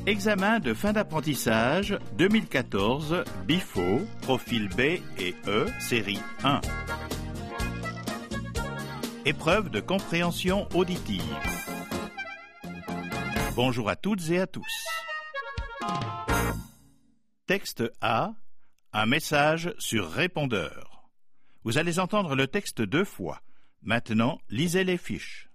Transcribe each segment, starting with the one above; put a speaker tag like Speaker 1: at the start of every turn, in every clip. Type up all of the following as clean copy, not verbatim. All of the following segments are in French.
Speaker 1: Examen de fin d'apprentissage 2014, BIFO, profil B et E, série 1. Épreuve de compréhension auditive. Bonjour à toutes et à tous. Texte A, un message sur répondeur. Vous allez entendre le texte 2 fois. Maintenant, lisez les fiches.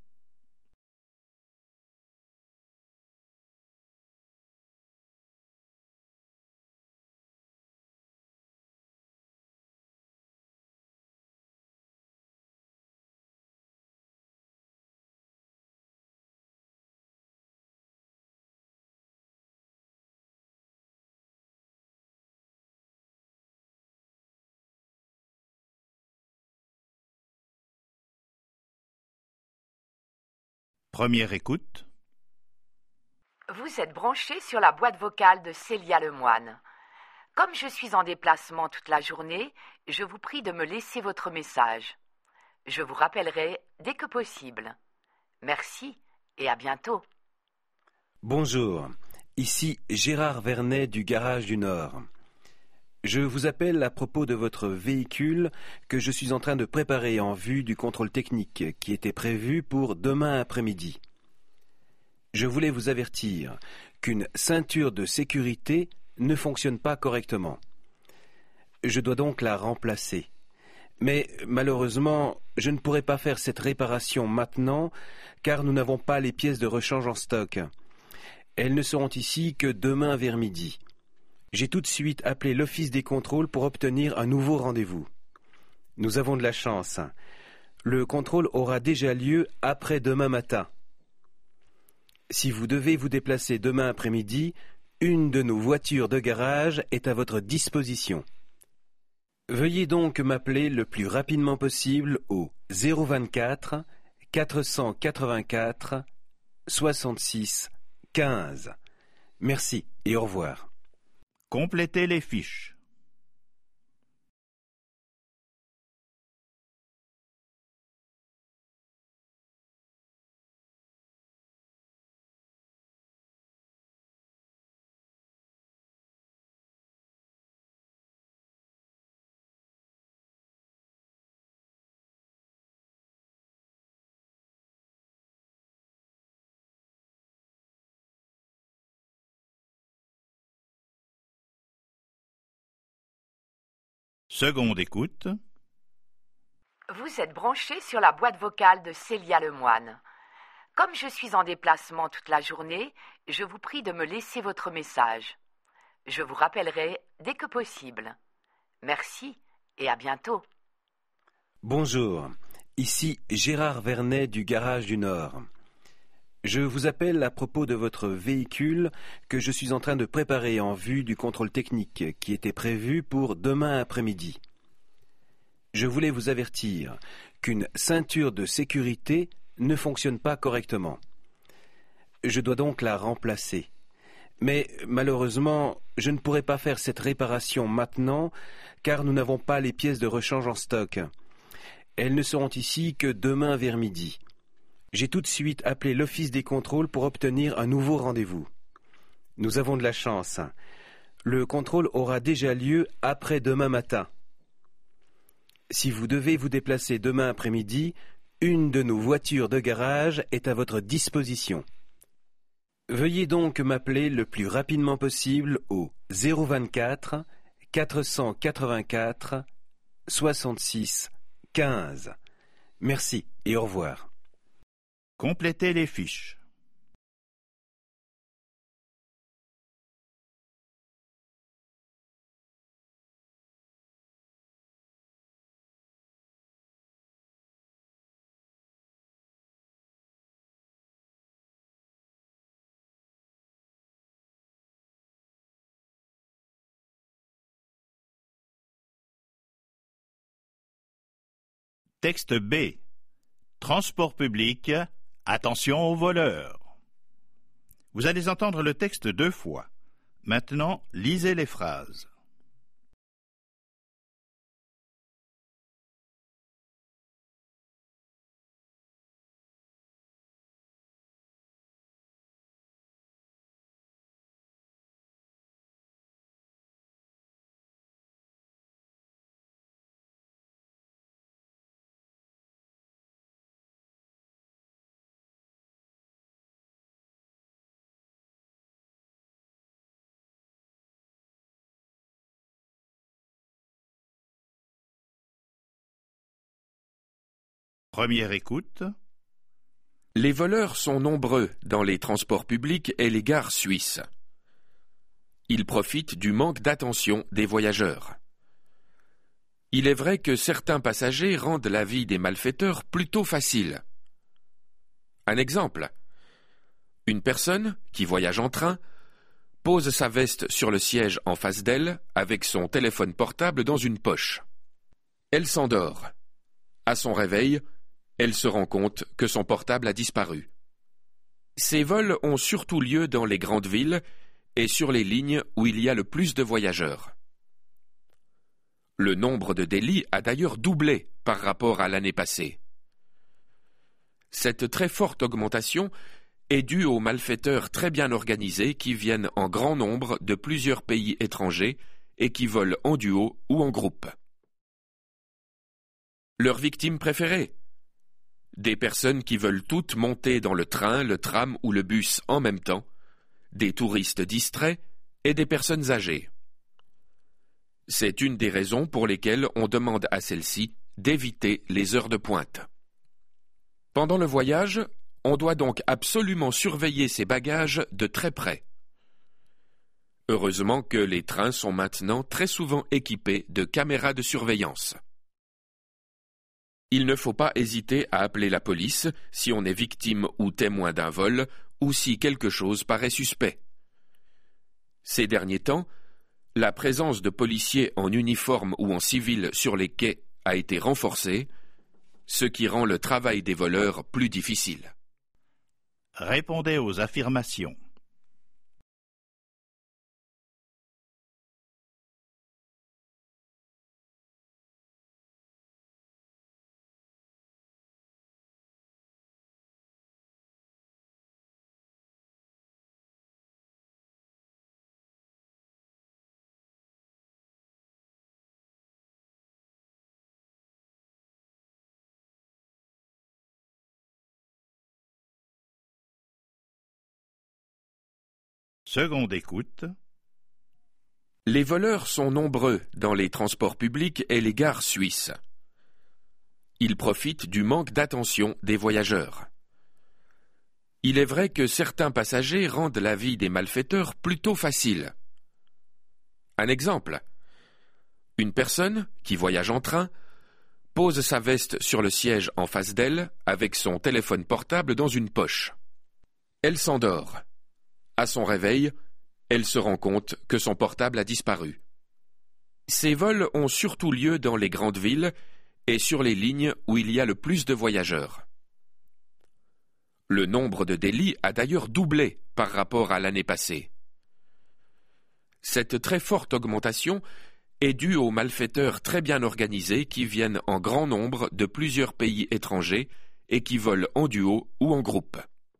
Speaker 1: Première écoute.
Speaker 2: Vous êtes branché sur la boîte vocale de Célia Lemoine. Comme je suis en déplacement toute la journée, je vous prie de me laisser votre message. Je vous rappellerai dès que possible. Merci et à bientôt.
Speaker 3: Bonjour, ici Gérard Vernet du Garage du Nord. Je vous appelle à propos de votre véhicule que je suis en train de préparer en vue du contrôle technique qui était prévu pour demain après-midi. Je voulais vous avertir qu'une ceinture de sécurité ne fonctionne pas correctement. Je dois donc la remplacer. Mais malheureusement, je ne pourrai pas faire cette réparation maintenant car nous n'avons pas les pièces de rechange en stock. Elles ne seront ici que demain vers midi. J'ai tout de suite appelé l'office des contrôles pour obtenir un nouveau rendez-vous. Nous avons de la chance. Le contrôle aura déjà lieu après-demain matin. Si vous devez vous déplacer demain après-midi, une de nos voitures de garage est à votre disposition. Veuillez donc m'appeler le plus rapidement possible au 024 484 66 15. Merci et au revoir.
Speaker 1: Complétez les fiches. Seconde écoute.
Speaker 2: Vous êtes branché sur la boîte vocale de Célia Lemoine. Comme je suis en déplacement toute la journée, je vous prie de me laisser votre message. Je vous rappellerai dès que possible. Merci et à bientôt.
Speaker 3: Bonjour, ici Gérard Vernet du Garage du Nord. Je vous appelle à propos de votre véhicule que je suis en train de préparer en vue du contrôle technique qui était prévu pour demain après-midi. Je voulais vous avertir qu'une ceinture de sécurité ne fonctionne pas correctement. Je dois donc la remplacer. Mais malheureusement, je ne pourrai pas faire cette réparation maintenant car nous n'avons pas les pièces de rechange en stock. Elles ne seront ici que demain vers midi. J'ai tout de suite appelé l'office des contrôles pour obtenir un nouveau rendez-vous. Nous avons de la chance. Le contrôle aura déjà lieu après-demain matin. Si vous devez vous déplacer demain après-midi, une de nos voitures de garage est à votre disposition. Veuillez donc m'appeler le plus rapidement possible au 024 484 66 15. Merci et au revoir.
Speaker 1: Complétez les fiches. Texte B. Transport public. Attention aux voleurs. Vous allez entendre le texte 2 fois. Maintenant, lisez les phrases. Première écoute.
Speaker 4: Les voleurs sont nombreux dans les transports publics et les gares suisses. Ils profitent du manque d'attention des voyageurs. Il est vrai que certains passagers rendent la vie des malfaiteurs plutôt facile. Un exemple. Une personne, qui voyage en train, pose sa veste sur le siège en face d'elle avec son téléphone portable dans une poche. Elle s'endort. À son réveil, elle se rend compte que son portable a disparu. Ces vols ont surtout lieu dans les grandes villes et sur les lignes où il y a le plus de voyageurs. Le nombre de délits a d'ailleurs doublé par rapport à l'année passée. Cette très forte augmentation est due aux malfaiteurs très bien organisés qui viennent en grand nombre de plusieurs pays étrangers et qui volent en duo ou en groupe. Leurs victimes préférées? Des personnes qui veulent toutes monter dans le train, le tram ou le bus en même temps, des touristes distraits et des personnes âgées. C'est une des raisons pour lesquelles on demande à celles-ci d'éviter les heures de pointe. Pendant le voyage, on doit donc absolument surveiller ses bagages de très près. Heureusement que les trains sont maintenant très souvent équipés de caméras de surveillance. Il ne faut pas hésiter à appeler la police si on est victime ou témoin d'un vol ou si quelque chose paraît suspect. Ces derniers temps, la présence de policiers en uniforme ou en civil sur les quais a été renforcée, ce qui rend le travail des voleurs plus difficile.
Speaker 1: Répondez aux affirmations. Seconde écoute.
Speaker 4: Les voleurs sont nombreux dans les transports publics et les gares suisses. Ils profitent du manque d'attention des voyageurs. Il est vrai que certains passagers rendent la vie des malfaiteurs plutôt facile. Un exemple. Une personne, qui voyage en train, pose sa veste sur le siège en face d'elle avec son téléphone portable dans une poche. Elle s'endort. À son réveil, elle se rend compte que son portable a disparu. Ces vols ont surtout lieu dans les grandes villes et sur les lignes où il y a le plus de voyageurs. Le nombre de délits a d'ailleurs doublé par rapport à l'année passée. Cette très forte augmentation est due aux malfaiteurs très bien organisés qui viennent en grand nombre de plusieurs pays étrangers et qui volent en duo ou en groupe.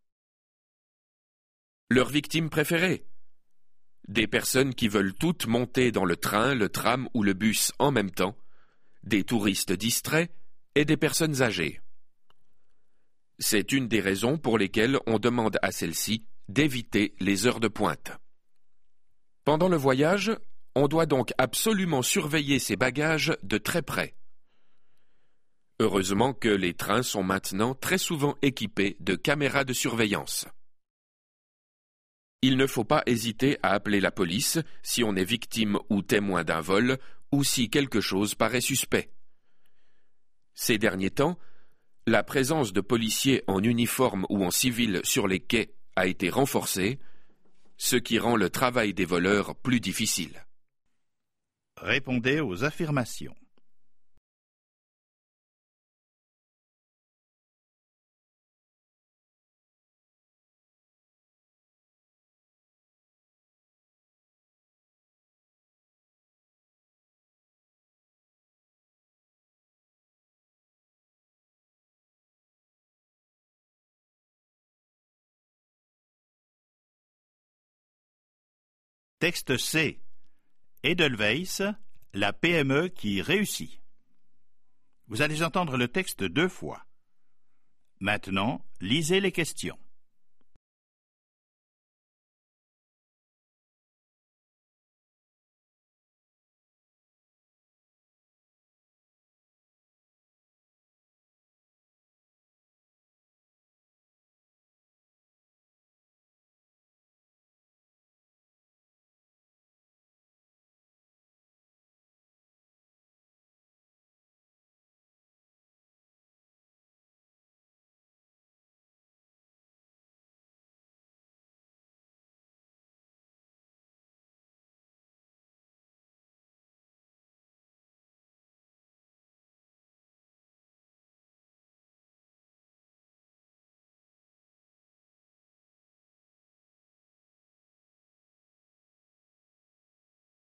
Speaker 4: Leurs victimes préférées? Des personnes qui veulent toutes monter dans le train, le tram ou le bus en même temps, des touristes distraits et des personnes âgées. C'est une des raisons pour lesquelles on demande à celles-ci d'éviter les heures de pointe. Pendant le voyage, on doit donc absolument surveiller ses bagages de très près. Heureusement que les trains sont maintenant très souvent équipés de caméras de surveillance. Il ne faut pas hésiter à appeler la police si on est victime ou témoin d'un vol ou si quelque chose paraît suspect. Ces derniers temps, la présence de policiers en uniforme ou en civil sur les quais a été renforcée, ce qui rend le travail des voleurs plus difficile.
Speaker 1: Répondez aux affirmations. Texte C. Edelweiss, la PME qui réussit. Vous allez entendre le texte 2 fois. Maintenant, lisez les questions.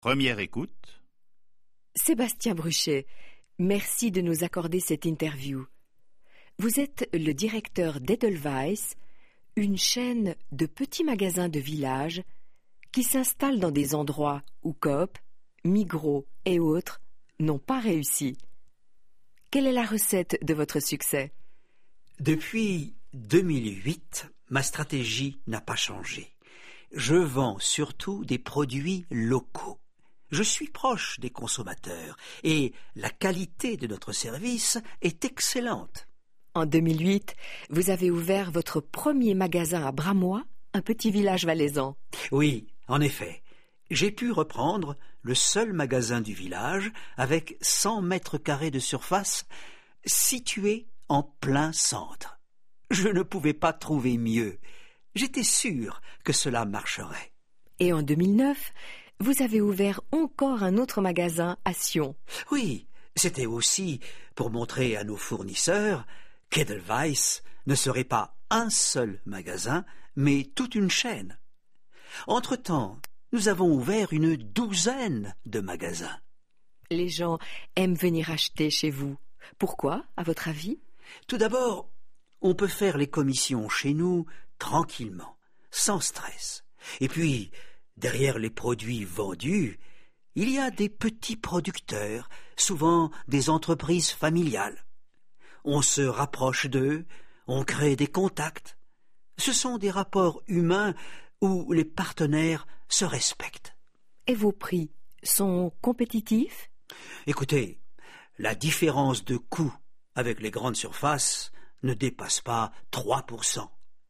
Speaker 1: Première écoute.
Speaker 2: Sébastien Bruchet, merci de nous accorder cette interview. Vous êtes le directeur d'Edelweiss, une chaîne de petits magasins de village qui s'installent dans des endroits où Coop, Migros et autres n'ont pas réussi. Quelle est la recette de votre succès?
Speaker 5: Depuis 2008, ma stratégie n'a pas changé. Je vends surtout des produits locaux. Je suis proche des consommateurs et la qualité de notre service est excellente.
Speaker 2: En 2008, vous avez ouvert votre premier magasin à Bramois, un petit village valaisan.
Speaker 5: Oui, en effet, j'ai pu reprendre le seul magasin du village avec 100 mètres carrés de surface situé en plein centre. Je ne pouvais pas trouver mieux. J'étais sûr que cela marcherait.
Speaker 2: Et en 2009, vous avez ouvert encore un autre magasin à Sion.
Speaker 5: Oui, c'était aussi pour montrer à nos fournisseurs qu'Edelweiss ne serait pas un seul magasin, mais toute une chaîne. Entre-temps, nous avons ouvert une douzaine de magasins.
Speaker 2: Les gens aiment venir acheter chez vous. Pourquoi, à votre avis?
Speaker 5: Tout d'abord, on peut faire les commissions chez nous tranquillement, sans stress. Et puis, derrière les produits vendus, il y a des petits producteurs, souvent des entreprises familiales. On se rapproche d'eux, on crée des contacts. Ce sont des rapports humains où les partenaires se respectent.
Speaker 2: Et vos prix sont compétitifs?
Speaker 5: Écoutez, la différence de coût avec les grandes surfaces ne dépasse pas 3%.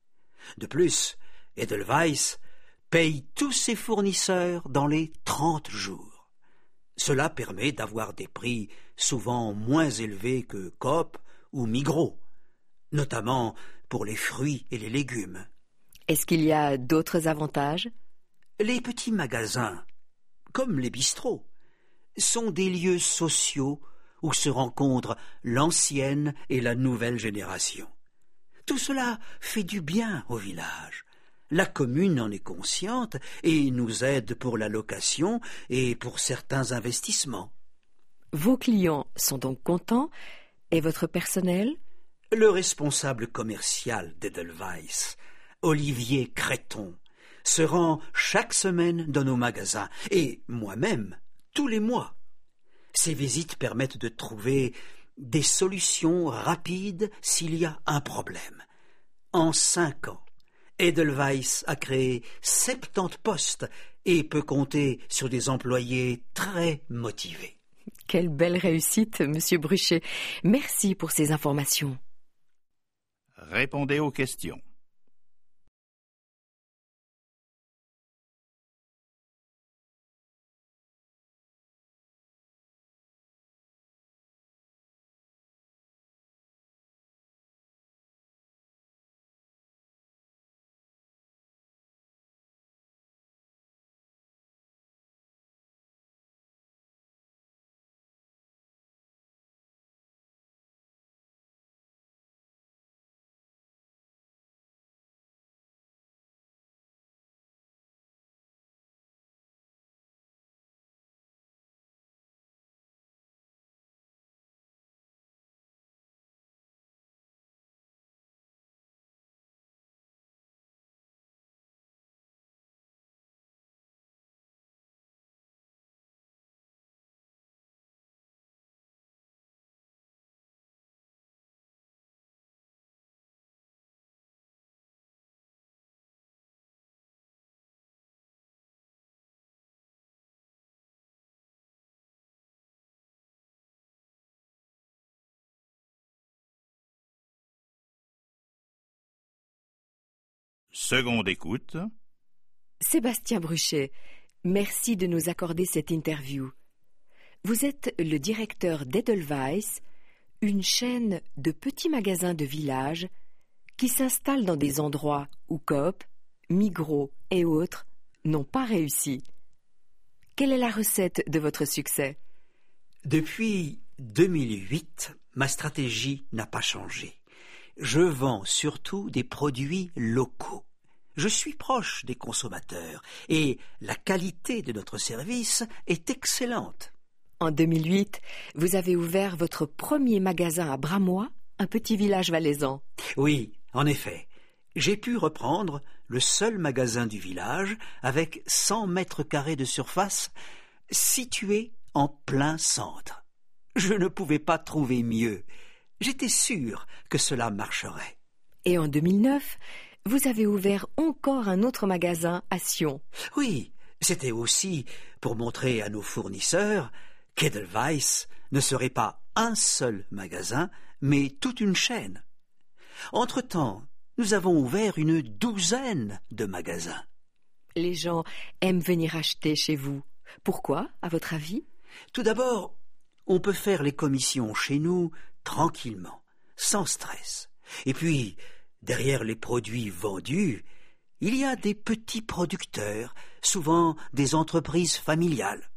Speaker 5: De plus, Edelweiss paye tous ses fournisseurs dans les 30 jours. Cela permet d'avoir des prix souvent moins élevés que Coop ou Migros, notamment pour les fruits et les légumes.
Speaker 2: Est-ce qu'il y a d'autres avantages?
Speaker 5: Les petits magasins, comme les bistrots, sont des lieux sociaux où se rencontrent l'ancienne et la nouvelle génération. Tout cela fait du bien au village. La commune en est consciente et nous aide pour la location et pour certains investissements.
Speaker 2: Vos clients sont donc contents et votre personnel?
Speaker 5: Le responsable commercial d'Edelweiss, Olivier Créton, se rend chaque semaine dans nos magasins et moi-même tous les mois. Ces visites permettent de trouver des solutions rapides s'il y a un problème. En 5 ans, Edelweiss a créé 70 postes et peut compter sur des employés très motivés.
Speaker 2: Quelle belle réussite, Monsieur Bruchet. Merci pour ces informations.
Speaker 1: Répondez aux questions. Seconde écoute.
Speaker 2: Sébastien Bruchet, merci de nous accorder cette interview. Vous êtes le directeur d'Edelweiss, une chaîne de petits magasins de village qui s'installent dans des endroits où Coop, Migros et autres n'ont pas réussi. Quelle est la recette de votre succès?
Speaker 5: Depuis 2008, ma stratégie n'a pas changé. Je vends surtout des produits locaux. Je suis proche des consommateurs et la qualité de notre service est excellente.
Speaker 2: En 2008, vous avez ouvert votre premier magasin à Bramois, un petit village valaisan.
Speaker 5: Oui, en effet, j'ai pu reprendre le seul magasin du village avec 100 mètres carrés de surface situé en plein centre. Je ne pouvais pas trouver mieux. J'étais sûr que cela marcherait.
Speaker 2: Et en 2009, vous avez ouvert encore un autre magasin à Sion.
Speaker 5: Oui, c'était aussi pour montrer à nos fournisseurs qu'Edelweiss ne serait pas un seul magasin, mais toute une chaîne. Entre-temps, nous avons ouvert une douzaine de magasins.
Speaker 2: Les gens aiment venir acheter chez vous. Pourquoi, à votre avis?
Speaker 5: Tout d'abord, on peut faire les commissions chez nous tranquillement, sans stress. Et puis, derrière les produits vendus, il y a des petits producteurs, souvent des entreprises familiales.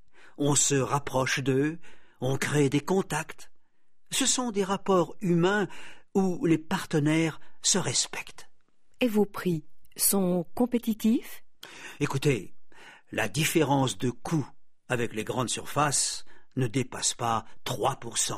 Speaker 5: On se rapproche d'eux, on crée des contacts. Ce sont des rapports humains où les partenaires se respectent.
Speaker 2: Et vos prix sont compétitifs?
Speaker 5: Écoutez, la différence de coût avec les grandes surfaces ne dépasse pas 3%.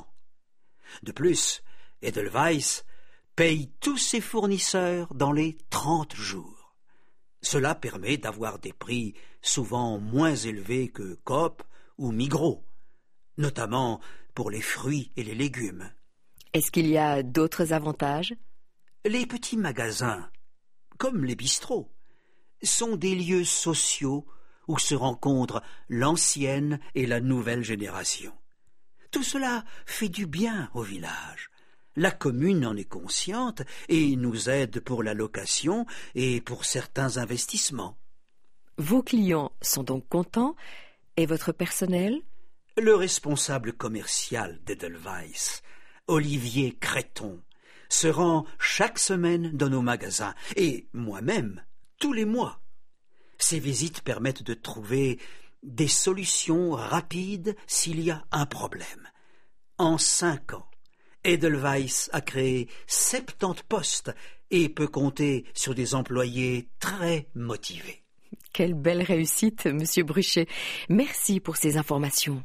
Speaker 5: De plus, Edelweiss paye tous ses fournisseurs dans les 30 jours. Cela permet d'avoir des prix souvent moins élevés que Coop ou Migros, notamment pour les fruits et les légumes.
Speaker 2: Est-ce qu'il y a d'autres avantages?
Speaker 5: Les petits magasins, comme les bistrots, sont des lieux sociaux où se rencontrent l'ancienne et la nouvelle génération. Tout cela fait du bien au village. La commune en est consciente et nous aide pour la location et pour certains investissements.
Speaker 2: Vos clients sont donc contents et votre personnel?
Speaker 5: Le responsable commercial d'Edelweiss, Olivier Créton, se rend chaque semaine dans nos magasins et moi-même tous les mois. Ces visites permettent de trouver des solutions rapides s'il y a un problème. En 5 ans, Edelweiss a créé 70 postes et peut compter sur des employés très motivés.
Speaker 2: Quelle belle réussite, Monsieur Bruchet. Merci pour ces informations.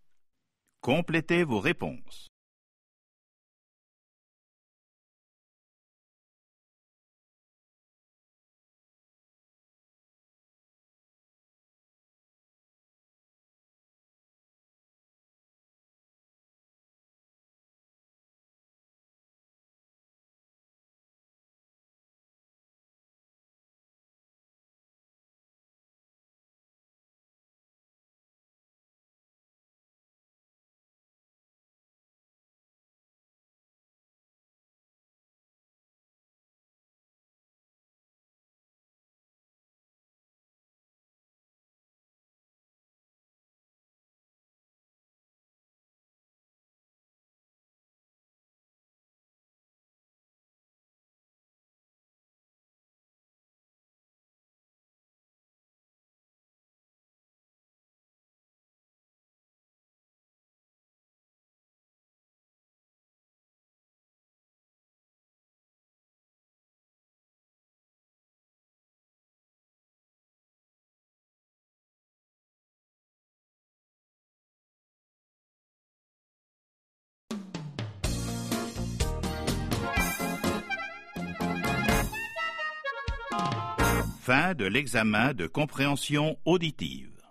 Speaker 1: Complétez vos réponses. Fin de l'examen de compréhension auditive.